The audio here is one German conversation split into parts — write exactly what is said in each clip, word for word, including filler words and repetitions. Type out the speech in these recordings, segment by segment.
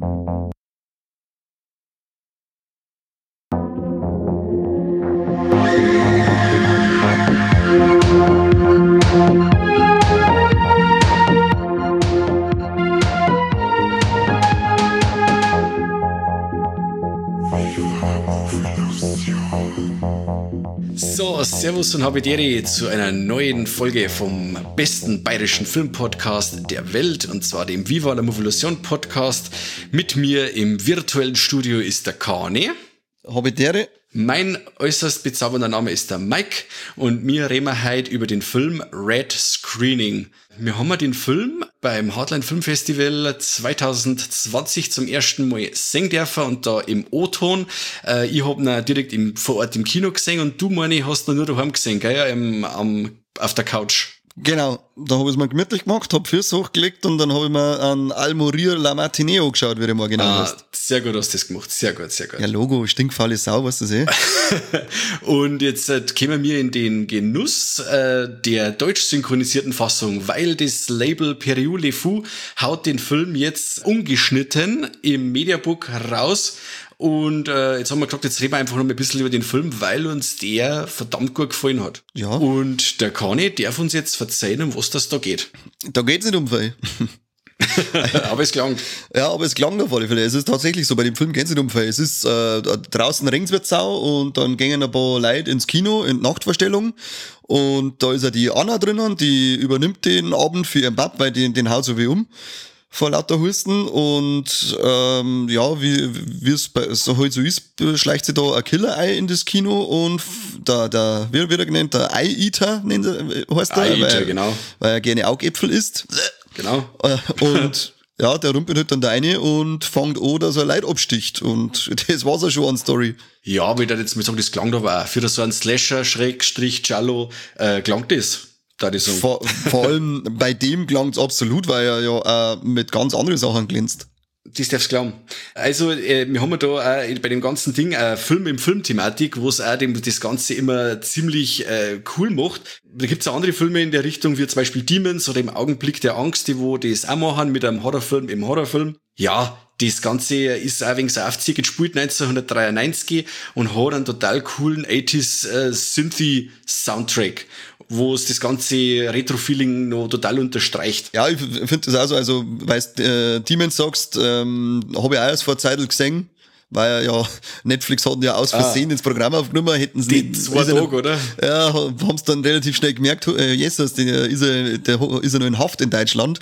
So, servus und habidere zu einer neuen Folge vom besten bayerischen Filmpodcast der Welt, und zwar dem Viva la Movolution Podcast. Mit mir im virtuellen Studio ist der Kane. Habidere. Mein äußerst bezaubernder Name ist der Mike und wir reden heute über den Film Red Screening. Wir haben den Film beim Hardline Film Festival zwanzig zwanzig zum ersten Mal sehen dürfen und da im O-Ton. Äh, ich hab ihn direkt im, vor Ort im Kino gesehen und du, meine, hast ihn nur daheim gesehen, gell? Im, am, auf der Couch. Genau, da habe ich es mir gemütlich gemacht, habe Füße hochgelegt und dann habe ich mir an Al Morir La Matinee angeschaut, wie du mal genau ah, hast. Sehr gut hast du das gemacht, sehr gut, sehr gut. Ja, Logo, stinkfaule Sau, weißt du das eh? Und jetzt äh, kommen wir in den Genuss äh, der deutsch synchronisierten Fassung, weil das Label Periou Le Fou haut den Film jetzt ungeschnitten im Mediabook raus. Und äh, jetzt haben wir gesagt, jetzt reden wir einfach noch ein bisschen über den Film, weil uns der verdammt gut gefallen hat. Ja. Und der Kani darf uns jetzt verzeihen, um was das da geht. Da geht's nicht um viel. Aber es klang. Ja, aber es klang auf alle Fälle. Es ist tatsächlich so, bei dem Film geht's nicht um viel. Es ist, äh, draußen regnt's wird Sau und dann gehen ein paar Leute ins Kino in die Nachtvorstellung und da ist ja die Anna drinnen, die übernimmt den Abend für ihren Pap, weil den, den haut so wie um. Vor lauter Husten und ähm, ja, wie wie es so halt so ist, schleicht sich da ein Killer-Ei in das Kino und der, der wie wird er genannt, der Ei-Eater nennt er, heißt der, Ei-Eater, weil, genau. weil er gerne Augäpfel isst. Genau. Und ja, der rumpelt halt dann da rein und fängt an, dass er Leute absticht und das war's auch schon an Story. Ja, aber ich würde jetzt mal sagen, das klang da aber auch. Für so einen Slasher, Schrägstrich, Giallo, äh, klang das. Vor, vor allem bei dem klang's absolut, weil er ja äh, mit ganz anderen Sachen glänzt. Das darfst du glauben. Also, äh, wir haben da auch bei dem ganzen Ding eine Film im Film-Thematik, wo es auch dem, das Ganze immer ziemlich äh, cool macht. Da gibt's auch andere Filme in der Richtung, wie zum Beispiel Demons oder im Augenblick der Angst, die wo das auch machen mit einem Horrorfilm im Horrorfilm. Ja, das Ganze ist auch wegen so aufziehend gespielt neunzehnhundertdreiundneunzig und hat einen total coolen achtziger äh, Synthie-Soundtrack, wo es das ganze Retro-Feeling noch total unterstreicht. Ja, ich finde das auch so, also, weißt, äh, Demons sagst, ähm, habe ich auch erst vor Zeit gesehen, weil ja, Netflix hatten ja aus Versehen ah, ins Programm aufgenommen, hätten sie nicht. Zwei Tage, oder? Ja, haben es dann relativ schnell gemerkt, äh, Jesus, der ist er, der ist er noch in Haft in Deutschland.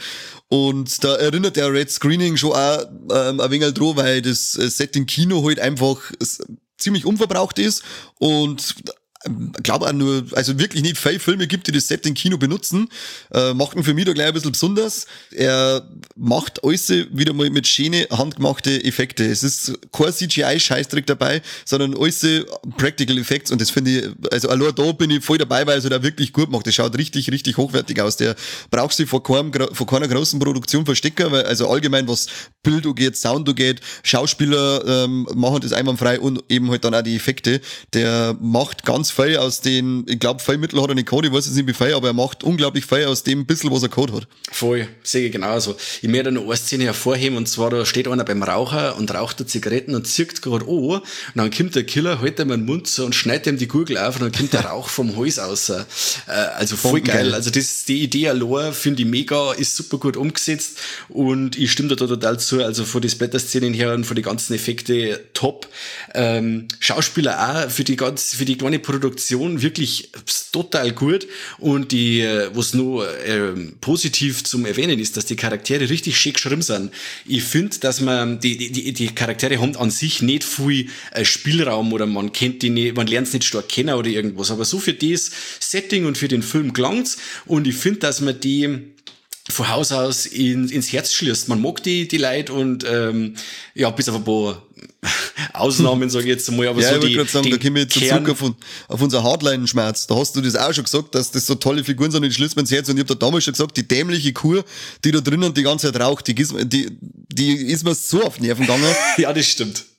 Und da erinnert der Red Screening schon auch ähm, ein wenig dran, weil das Setting Kino halt einfach ziemlich unverbraucht ist und ich glaube auch nur, also wirklich nicht viele Filme gibt, die das Setting Kino benutzen, äh, macht ihn für mich da gleich ein bisschen besonders. Er macht alles wieder mal mit schönen, handgemachte Effekte. Es ist kein C G I-Scheißdreck dabei, sondern alles Practical Effects und das finde ich, also allein da bin ich voll dabei, weil er da wirklich gut macht. Das schaut richtig, richtig hochwertig aus. Der braucht sich vor, keinem, vor keiner großen Produktion verstecken, weil also allgemein was Bild angeht, Sound angeht, Schauspieler ähm, machen das einwandfrei und eben halt dann auch die Effekte. Der macht ganz viel aus den, ich glaube, viel Mittel hat er nicht gehabt, ich weiß jetzt nicht wie viel, aber er macht unglaublich viel aus dem bisschen, was er gehabt hat. Voll, sehe ich genauso. Ich möchte noch eine Szene hervorheben, und zwar, da steht einer beim Raucher und raucht da Zigaretten und zirkt gerade an, und dann kommt der Killer, hält ihm den Mund so und schneidet ihm die Gurgel auf und dann kommt der Rauch vom Hals raus. Äh, also voll geil. Also das, die Idee allein finde ich mega, ist super gut umgesetzt und ich stimme da total zu, also von den Splatter-Szenen her und von den ganzen Effekte top. Ähm, Schauspieler auch für die ganz, für die kleine Produktion wirklich total gut und die, was nur äh, positiv zum Erwähnen ist, dass die Charaktere richtig schick geschrieben sind. Ich finde, dass man, die, die, die Charaktere haben an sich nicht viel äh, Spielraum oder man kennt die nicht, man lernt es nicht stark kennen oder irgendwas, aber so für das Setting und für den Film klang's und ich finde, dass man die von Haus aus in, ins Herz schließt. Man mag die, die Leute und ähm, ja, bis auf ein paar Ausnahmen, sage ich jetzt mal, aber ja, so ich die, gerade sagen, die da kommen wir jetzt Kern- zurück auf, auf unser Hardline-Schmerz. Da hast du das auch schon gesagt, dass das so tolle Figuren sind, die schließt man ins Herz. Und ich habe da damals schon gesagt, die dämliche Kur, die da drinnen die ganze Zeit raucht, die, ist- die, die ist mir so auf die Nerven gegangen. Ja, das stimmt.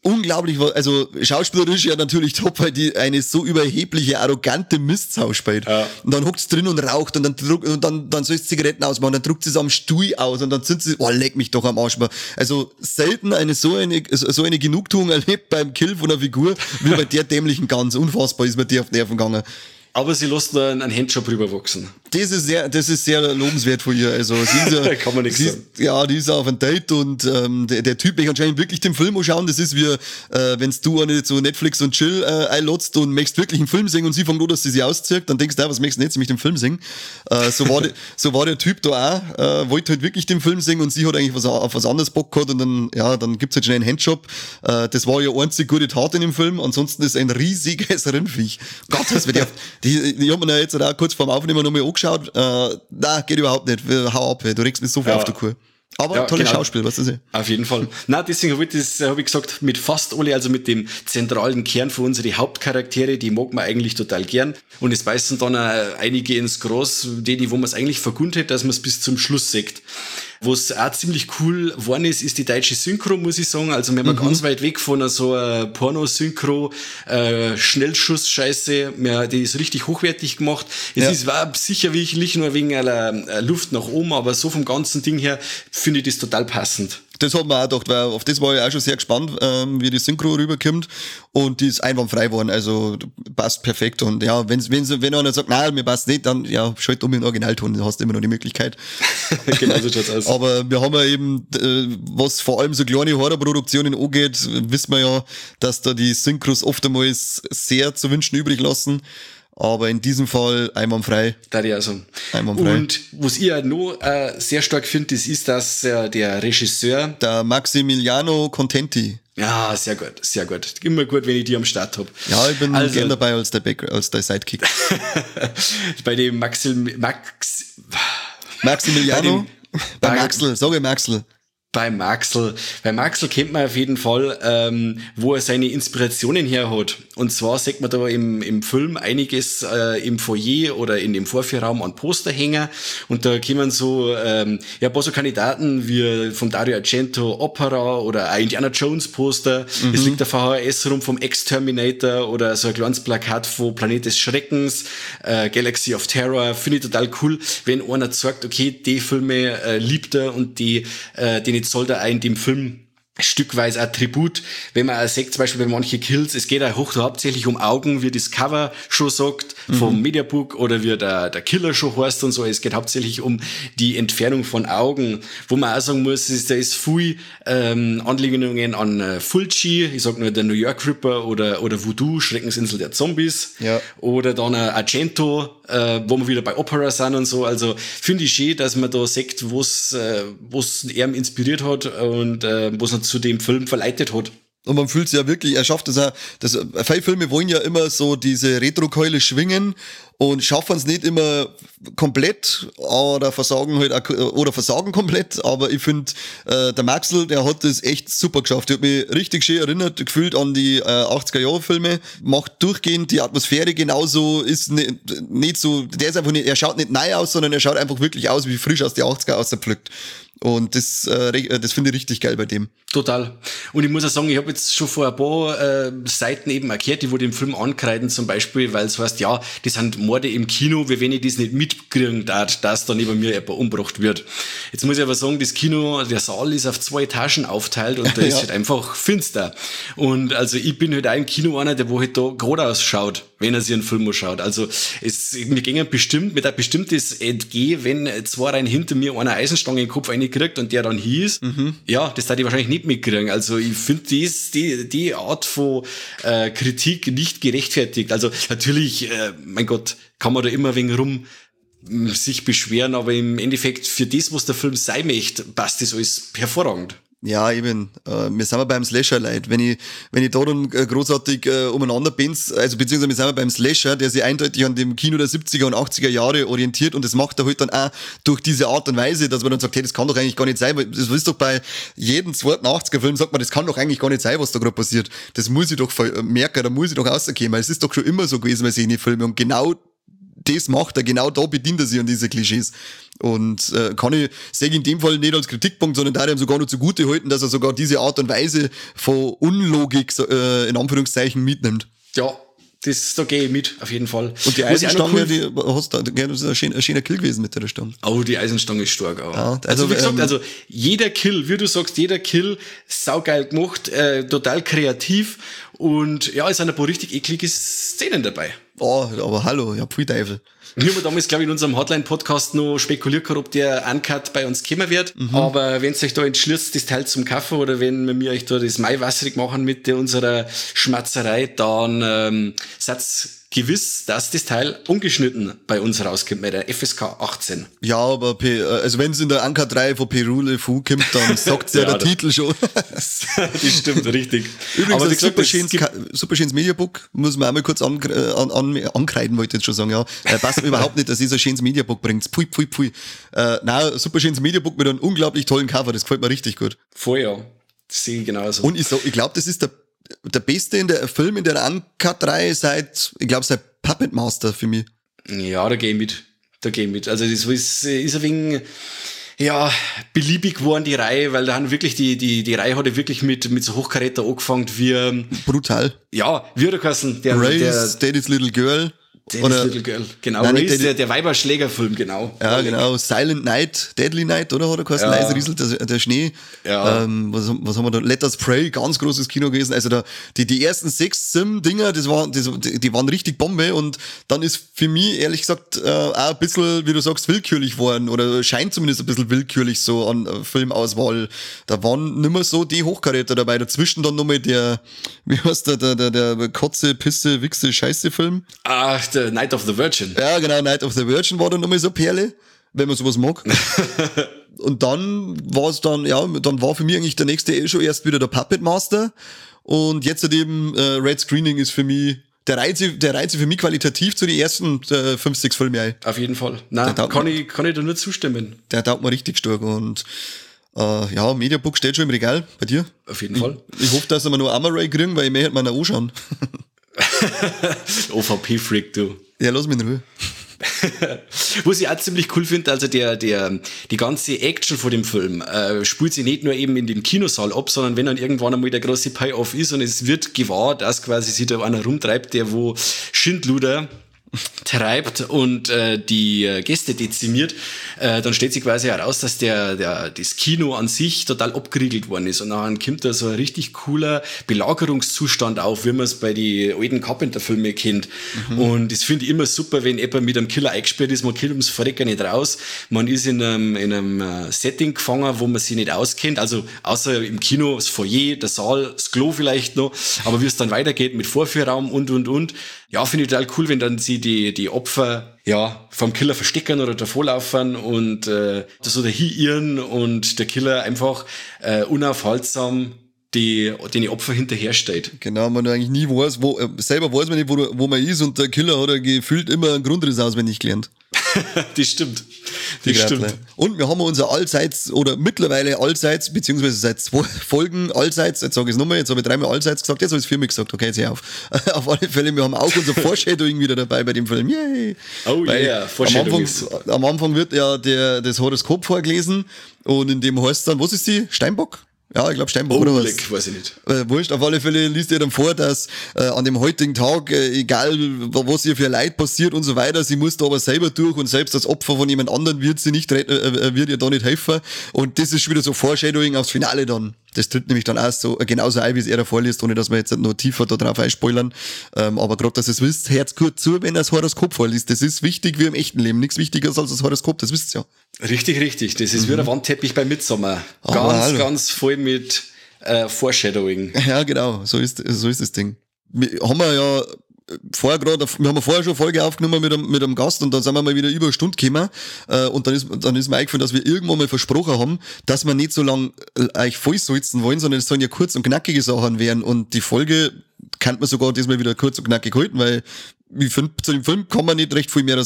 unglaublich, also schauspielerisch ja natürlich top, weil die eine so überhebliche, arrogante Mistsau spielt. Ja. Und dann hockt's drin und raucht und dann druckt, und dann, dann soll sie Zigaretten ausmachen, dann druckt sie es am Stuhl aus und dann sind sie, oh, leck mich doch am Arsch. Also selten eine so eine, so eine Genugtuung erlebt beim Kill von einer Figur, wie bei der dämlichen Gans. Unfassbar ist mir die auf die Nerven gegangen. Aber sie lässt da einen Handjob rüberwachsen. Das ist sehr, das ist sehr lobenswert von ihr. Also, sie ist ja, kann man nichts sie sagen. Ist, ja, die ist auf ein Date und ähm, der, der Typ, ich anscheinend wirklich den Film anschauen. Das ist wie, äh, wenn du eine so Netflix und Chill äh, einlotzt und möchtest wirklich einen Film singen und sie fängt an, dass sie sich auszieht, dann denkst du, was möchtest du jetzt, mich den Film singen? Äh, so war de, so war der Typ da auch, äh, wollte halt wirklich den Film singen und sie hat eigentlich was, auf was anderes Bock gehabt und dann, ja, dann gibt's halt schnell einen Handjob. Äh, das war ja einzig gute Tat in dem Film, ansonsten ist ein riesiges Rindviech. Gott, das wird ja, die, die haben mir jetzt auch kurz vorm Aufnehmen nochmal angeschaut. Äh, nein, geht überhaupt nicht. Hau ab, du regst mich so viel ja. auf der Kur. Aber ja, tolles genau. Schauspiel, was ist das? Auf jeden Fall. Na, deswegen habe ich das, habe ich gesagt, mit fast alle, also mit dem zentralen Kern für unsere Hauptcharaktere, die mag man eigentlich total gern. Und es beißen dann auch einige ins Gras, die, wo man es eigentlich vergund hat, dass man es bis zum Schluss sieht. Was auch ziemlich cool geworden ist, ist die deutsche Synchro, muss ich sagen. Also wir haben mhm. ganz weit weg von so einer Porno-Synchro, äh, Schnellschuss-Scheiße. Wir, die ist richtig hochwertig gemacht. Es ja. ist war sicherlich nur wegen einer Luft nach oben, aber so vom ganzen Ding her finde ich das total passend. Das hat man auch gedacht, weil auf das war ich auch schon sehr gespannt, ähm, wie die Synchro rüberkommt. Und die ist einwandfrei geworden, also passt perfekt. Und ja, wenn's, wenn's, wenn einer sagt, nein, mir passt nicht, dann ja, schalt um in den Originalton, dann hast du immer noch die Möglichkeit. Genau so schaut's aus. Aber wir haben ja eben, äh, was vor allem so kleine Horrorproduktionen angeht, wissen wir ja, dass da die Synchros oftmals sehr zu wünschen übrig lassen. Aber in diesem Fall einwandfrei. Da die also. Einwandfrei. Und was ich auch noch äh, sehr stark finde, das ist, dass äh, der Regisseur... Der Maximiliano Contenti. Ja, sehr gut, sehr gut. Immer gut, wenn ich die am Start hab. Ja, ich bin also, gern dabei als der, Back, als der Sidekick. Bei dem Maxim, Max... Maximiliano? Bei, dem, bei, bei Maxl, sag ich Maxl. Bei Maxl. Bei Maxl kennt man auf jeden Fall, ähm, wo er seine Inspirationen her hat. Und zwar sieht man da im, im Film einiges äh, im Foyer oder in dem Vorführraum an Posterhänger. Und da kommen so, ähm, ja, ein paar so Kandidaten wie vom Dario Argento Opera oder ein Indiana Jones Poster. Mhm. Es liegt der V H S rum vom Exterminator oder so ein kleines Plakat von Planet des Schreckens, äh, Galaxy of Terror. Finde ich total cool, wenn einer sagt, okay, die Filme äh, liebt er und die, äh, die soll da ein dem Film stückweise Attribut, wenn man auch sieht, zum Beispiel bei manchen Kills, es geht auch hoch, hauptsächlich um Augen, wie das Cover schon sagt, mhm. vom Mediabook oder wie der, der Killer schon heißt und so, es geht hauptsächlich um die Entfernung von Augen, wo man auch sagen muss, ist, da ist viel ähm, Anlehnungen an äh, Fulci, ich sag nur der New York Ripper oder, oder Voodoo, Schreckensinsel der Zombies, ja. oder dann äh, Argento, äh, wo wir wieder bei Opera sind und so, also finde ich schön, dass man da sieht, was äh, was er inspiriert hat und äh, was er zu dem Film verleitet hat. Und man fühlt sich ja wirklich, er schafft es auch, das, viele Filme wollen ja immer so diese Retro-Keule schwingen und schaffen es nicht immer komplett oder versagen halt auch, oder versagen komplett, aber ich finde, äh, der Maxl, der hat das echt super geschafft. Der hat mich richtig schön erinnert, gefühlt an die äh, achtziger-Jahre-Filme, macht durchgehend die Atmosphäre genauso, ist nicht, nicht so, der ist einfach nicht, er schaut nicht neu aus, sondern er schaut einfach wirklich aus, wie frisch aus die achtziger ausgepflückt. Und das, äh, das finde ich richtig geil bei dem. Total. Und ich muss auch sagen, ich habe jetzt schon vor ein paar äh, Seiten eben erklärt, die wo den Film ankreiden zum Beispiel, weil es heißt, ja, das sind Morde im Kino, wie wenn ich das nicht mitkriegen darf, dass da neben mir jemand umgebracht wird. Jetzt muss ich aber sagen, das Kino, der Saal ist auf zwei Etagen aufteilt und da ist ja. halt einfach finster. Und also ich bin halt auch im Kino einer, der wo halt da gerade ausschaut, wenn er sich einen Film anschaut. Also es, mir gingen bestimmt, mit ein bestimmtes Entgehen, wenn zwei Reihen hinter mir einer Eisenstange in den Kopf reinkriegt und der dann hieß, mhm. ja, das darf ich wahrscheinlich nicht mitkriegen. Also ich finde dies, die, die Art von äh, Kritik nicht gerechtfertigt. Also natürlich, äh, mein Gott, kann man da immer wegen rum sich beschweren, aber im Endeffekt für das, was der Film sein möchte, passt das alles hervorragend. Ja, eben. Äh, wir sind wir beim Slasher, Leute. Wenn ich, wenn ich da dann äh, großartig äh, umeinander bin, also beziehungsweise wir sind wir beim Slasher, der sich eindeutig an dem Kino der siebziger und achtziger Jahre orientiert und das macht er halt dann auch durch diese Art und Weise, dass man dann sagt, hey, das kann doch eigentlich gar nicht sein, weil das ist doch bei jedem zweiten achtziger-Film, sagt man, das kann doch eigentlich gar nicht sein, was da gerade passiert. Das muss ich doch merken, da muss ich doch rausgehen, weil es ist doch schon immer so gewesen bei Szene-Filmen und genau das macht er, genau da bedient er sich an diese Klischees. Und äh, kann ich, sehe ich in dem Fall nicht als Kritikpunkt, sondern da ihm sogar noch zugute halten, dass er sogar diese Art und Weise von Unlogik so, äh, in Anführungszeichen mitnimmt. Ja, das, da gehe ich mit, auf jeden Fall. Und die Was ich auch noch Eisenstange, cool- die hast du, das ist ein schöner, ein schöner Kill gewesen mit der Stange. Oh, die Eisenstange ist stark auch. Ja, also, also, wie gesagt, ähm, also jeder Kill, wie du sagst, jeder Kill, saugeil gemacht, äh, total kreativ und ja, es sind ein paar richtig eklige Szenen dabei. Oh, aber hallo, ja, pfui Teufel. Wir haben damals, glaube ich, in unserem Hotline-Podcast noch spekuliert gehabt, ob der Uncut bei uns kommen wird. Mhm. Aber wenn ihr euch da entschließt, das Teil zum Kaufen oder wenn wir euch da das Maiwasserig machen mit der, unserer Schmatzerei, dann ähm, seid gewiss, dass das Teil ungeschnitten bei uns rauskommt, bei der F S K achtzehn. Ja, aber P, also wenn es in der Anker drei von Peru Le Fou kommt, dann sagt ja, Ja, der da- Titel schon. Das stimmt, richtig. Übrigens, Aber ein wie gesagt, super es schönes, gibt- Ka- super schönes Mediabook, muss man auch mal kurz an, an, an, ankreiden, wollte ich jetzt schon sagen, ja. Äh, passt mir überhaupt nicht, dass ihr so ein schönes Mediabook bringt. Pfui, pfui, pfui. Äh, nein, super schönes Mediabook mit einem unglaublich tollen Cover, das gefällt mir richtig gut. Voll, ja. Das sehe ich genauso. Und ich, so, ich glaube, das ist der, der beste in der Film in der Uncut-Reihe seit, ich glaube, seit Puppet Master für mich. Ja, da gehe ich mit. Da gehe ich mit. Also das ist, ist ein wenig, ja, beliebig geworden, die Reihe, weil da haben wirklich die, die, die Reihe hat ja wirklich mit, mit so Hochkaräter angefangen wie, Brutal. ja, wie hat er geheißen? Der, Race, der, Daddy's Little Girl. Daddy's oder, Little Girl, genau. Nein, nicht Race, Daddy- der, der Weiberschlägerfilm, genau. Ja, genau. Silent Night, Deadly Night, oder? Hat er geheißen? Ja. Leise rieselt der, der Schnee. Ja. Ähm, was, was haben wir da? Let Us Pray, ganz großes Kino gewesen. Also da, die, die ersten sechs Sim-Dinger, das waren, das, die, die waren richtig Bombe und dann ist für mich, ehrlich gesagt, äh, auch ein bisschen, wie du sagst, willkürlich worden oder scheint zumindest ein bisschen willkürlich so an äh, Filmauswahl. Da waren nimmer so die Hochkaräter dabei. Dazwischen dann nochmal der, wie heißt der, der, der, der Kotze, Pisse, Wichse, Scheiße-Film. Ach, The Night of the Virgin. Ja, genau, Night of the Virgin war dann nochmal so Perle, wenn man sowas mag. Und dann war es dann, ja, dann war für mich eigentlich der nächste eh schon erst wieder der Puppet Master. Und jetzt halt eben äh, Red Screening ist für mich, der reizt sich, der reizt sich für mich qualitativ zu den ersten äh, fünf, sechs Filmen ein. Auf jeden Fall. Nein, Der taugt kann mir. ich, kann ich da nur zustimmen. Der taugt mir richtig stark. Und äh, ja, Mediabook steht schon im Regal bei dir. Auf jeden Fall. Ich hoffe, dass wir noch Amaray kriegen, weil ich möchte mir noch anschauen. O V P-Freak, du. Ja, lass mich in Ruhe. Was ich auch ziemlich cool finde, also der, der, die ganze Action von dem Film äh, spielt sich nicht nur eben in dem Kinosaal ab, sondern wenn dann irgendwann einmal der große Payoff ist und es wird gewahr, dass quasi sich da einer rumtreibt, der wo Schindluder treibt und äh, die äh, Gäste dezimiert, äh, dann stellt sich quasi heraus, dass der, der das Kino an sich total abgeriegelt worden ist und dann kommt da so ein richtig cooler Belagerungszustand auf, wie man es bei den alten Carpenter-Filmen kennt. Mhm. Und das finde ich immer super, wenn jemand mit einem Killer eingesperrt ist, man kommt ums Verrecken nicht raus, man ist in einem, in einem äh, Setting gefangen, wo man sich nicht auskennt, also außer im Kino, das Foyer, der Saal, das Klo vielleicht noch, aber wie es dann weitergeht mit Vorführraum und, und, und, ja, finde ich total cool, wenn dann sie die, die Opfer, ja, vom Killer verstecken oder davorlaufen und äh, das oder hiirren und der Killer einfach äh, unaufhaltsam die, den die Opfer hinterhersteht. Genau, man eigentlich nie weiß, wo, äh, selber weiß man nicht, wo, wo man ist und der Killer hat ja gefühlt immer einen Grundriss auswendig gelernt. Das stimmt. Die Das Gradle. stimmt. Und wir haben unser allseits oder mittlerweile allseits, beziehungsweise seit zwei Folgen allseits, jetzt sage ich es nochmal, jetzt habe ich dreimal allseits gesagt, jetzt habe ich es viermal gesagt, okay, jetzt hör auf. Auf alle Fälle, wir haben auch unser Foreshadowing wieder dabei bei dem Film. Yay! Oh Weil yeah, am Foreshadowing. Anfang, am Anfang wird ja der, das Horoskop vorgelesen und in dem heißt dann, was ist die? Steinbock? Ja, ich glaube Steinbock Oh, oder was? leck, weiß ich nicht. Äh, wurscht, auf alle Fälle liest ihr dann vor, dass äh, an dem heutigen Tag, äh, egal was ihr für Leid passiert und so weiter, sie muss da aber selber durch und selbst als Opfer von jemand anderem wird sie nicht retten, äh, wird ihr da nicht helfen. Und das ist schon wieder so Foreshadowing aufs Finale dann. Das tritt nämlich dann auch so äh, genauso ein, wie es er da vorliest, ohne dass wir jetzt noch tiefer da drauf einspoilern. Ähm, aber gerade, dass ihr es wisst, hört gut zu, wenn er das Horoskop vorliest. Das ist wichtig wie im echten Leben. Nichts wichtiger als das Horoskop, das wisst ihr ja. Richtig, richtig. Das ist wie der Wandteppich bei Midsommar. Aber Ganz, hallo. ganz voll mit äh, Foreshadowing. Ja, genau, so ist, so ist das Ding. Wir haben wir ja vorher gerade, wir haben ja vorher schon eine Folge aufgenommen mit einem, mit einem Gast und dann sind wir mal wieder über eine Stunde gekommen äh, und dann ist, dann ist mir eingefallen, dass wir irgendwann mal versprochen haben, dass wir nicht so lang äh, euch vollsulzen wollen, sondern es sollen ja kurz und knackige Sachen werden und die Folge kann man sogar diesmal wieder kurz und knackig halten, weil ich finde, zu dem Film kann man nicht recht viel mehr sagen.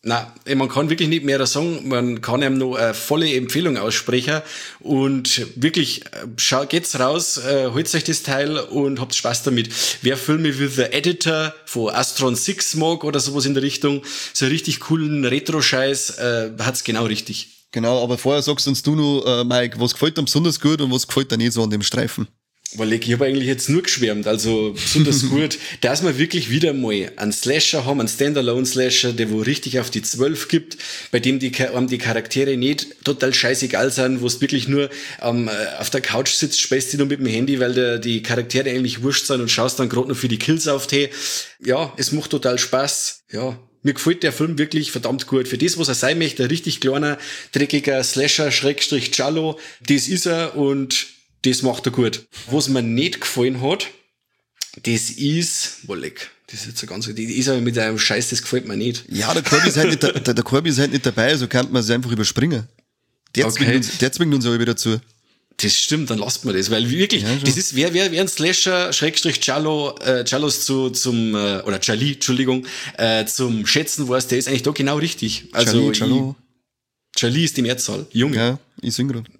Na, man kann wirklich nicht mehr sagen, man kann ihm noch eine volle Empfehlung aussprechen und wirklich, schau, geht's raus, äh, holt euch das Teil und habt Spaß damit. Wer Filme wie The Editor von Astron six mag oder sowas in der Richtung, so einen richtig coolen Retro-Scheiß, äh, hat's genau richtig. Genau, aber vorher sagst uns du noch, äh, Mike, was gefällt dir besonders gut und was gefällt dir nicht so an dem Streifen? Weil ich habe eigentlich jetzt nur geschwärmt, also besonders gut, dass wir wirklich wieder mal einen Slasher haben, einen Standalone-Slasher, der wo richtig auf die zwölf gibt, bei dem die, um die Charaktere nicht total scheißegal sind, wo es wirklich nur ähm, auf der Couch sitzt, späßt dich nur mit dem Handy, weil der, die Charaktere eigentlich wurscht sind und schaust dann gerade noch für die Kills auf die. Ja, es macht total Spaß, ja. Mir gefällt der Film wirklich verdammt gut. Für das, was er sein möchte, ein richtig kleiner, dreckiger Slasher, Schrägstrich Giallo, das ist er und das macht er gut. Was mir nicht gefallen hat, das ist, Wolleck, das ist jetzt so ganz, die ist aber mit einem Scheiß, das gefällt mir nicht. Ja, der Kirby ist halt nicht, der, der Kirby ist halt nicht dabei, so kann man es einfach überspringen. Der, Okay. zwingt uns, der zwingt uns aber wieder zu. Das stimmt, dann lasst man das, weil wirklich, Ja, schon. das ist, wer, wer, wer ein Slasher, Schrägstrich Giallo, äh, Giallos zu, zum, äh, oder Gialli, Entschuldigung, äh, zum Schätzen weiß, der ist eigentlich da genau richtig. Also, Gialli, Giallo. ich- Gialli ist die Mehrzahl. Junge. Ja, ich sing grad.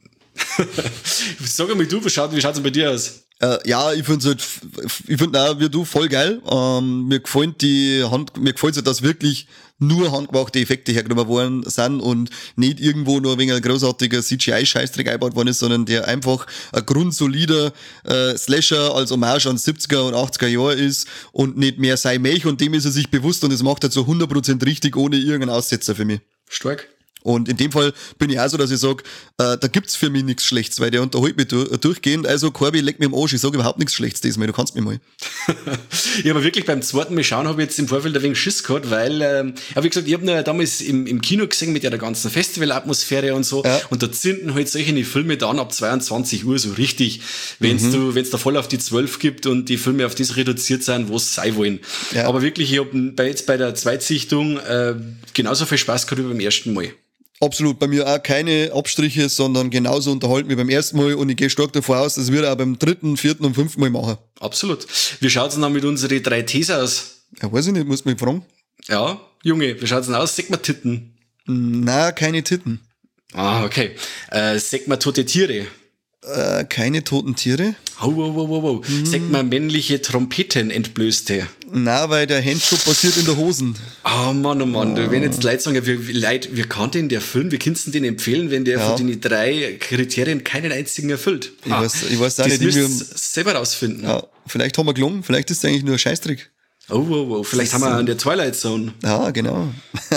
Sag mal du, wie schaut, wie schaut's denn bei dir aus? Äh, ja, ich find's halt, ich find auch, wie du, voll geil. Ähm, mir gefällt die Hand, mir gefällt's halt, dass wirklich nur handgemachte Effekte hergenommen worden sind und nicht irgendwo nur wegen ein großartiger C G I-Scheißdreck eingebaut worden ist, sondern der einfach ein grundsolider äh, Slasher als Hommage an siebziger und achtziger Jahre ist und nicht mehr sein Mech, und dem ist er sich bewusst und das macht er zu hundert Prozent richtig, ohne irgendeinen Aussetzer für mich. Stark. Und in dem Fall bin ich auch so, dass ich sage, äh, da gibt's für mich nichts Schlechtes, weil der unterhält mich durch, durchgehend. Also, Corby, leck mir im Arsch, ich sage überhaupt nichts Schlechtes diesmal, du kannst mich mal. Ja, aber wirklich beim zweiten Mal schauen habe ich jetzt im Vorfeld ein wenig Schiss gehabt, weil, ähm, ja, wie gesagt, ich habe ihn damals im, im Kino gesehen mit der ganzen Festivalatmosphäre und so, Ja. und da zünden halt solche Filme dann ab zweiundzwanzig Uhr so richtig, wenn's Mhm. du, wenn's da voll auf die zwölf gibt und die Filme auf das reduziert sind, was sein wollen. Ja. Aber wirklich, ich habe bei, jetzt bei der Zweitsichtung äh, genauso viel Spaß gehabt wie beim ersten Mal. Absolut, bei mir auch keine Abstriche, sondern genauso unterhalten wie beim ersten Mal, und ich gehe stark davon aus, das wird er auch beim dritten, vierten und fünften Mal machen. Absolut. Wie schaut's denn dann mit unseren drei Ts aus? Ja, weiß ich nicht, muss mich fragen. Ja, Junge, wie schaut's denn aus? Sag mal Titten. Na, keine Titten. Ah, okay. Äh, sag mal tote Tiere. Äh, keine toten Tiere. Oh, wow, wow, wow, wow. Mhm. Sag mal männliche Trompeten entblößte. Na, weil der Handjob passiert in der Hosen. Oh Mann, oh Mann, du, wenn jetzt Leute sagen, wir, wir, Leute, wir kann den der Film, wir könnten den empfehlen, wenn der Ja. von den drei Kriterien keinen einzigen erfüllt. Ich weiß- ich weiß auch das nicht, müsst irgendwie- ihr selber rausfinden. Ja, vielleicht haben wir gelungen, vielleicht ist es eigentlich nur ein Scheißtrick. Oh, wow, wow, vielleicht Das haben wir ist- an der Twilight Zone. Ja, genau.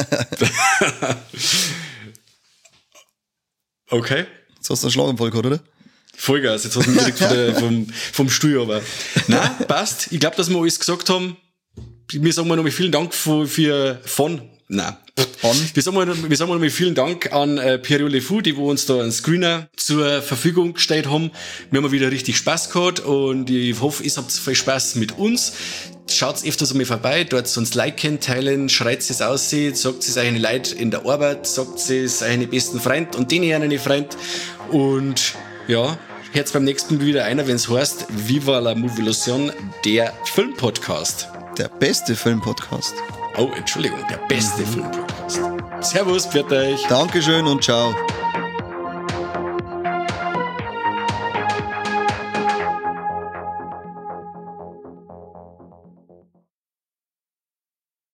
Okay. Jetzt hast du einen Schlaganfall gehabt, oder? Vollgas, jetzt hast du mich direkt von der, vom, vom Stuhl aber. Nein, passt. Ich glaube, dass wir alles gesagt haben. Wir sagen mal nochmal vielen Dank für, für von, nein. An. Wir sagen mal, wir sagen mal nochmal vielen Dank an äh, Pierre Le Fou, die wo uns da einen Screener zur Verfügung gestellt haben. Wir haben wieder richtig Spaß gehabt und ich hoffe, ihr habt viel Spaß mit uns. Schaut öfters einmal vorbei, dort uns liken, teilen, schreit es aus, sagt es euren Leuten in der Arbeit, sagt es euren besten Freund und denen einen Freund. Und ja, hört beim nächsten Mal wieder einer, wenn es heißt Viva la Movilusion, der Filmpodcast. Der beste Filmpodcast. Oh, Entschuldigung, der beste Filmpodcast. Servus, pfiat euch. Dankeschön und ciao.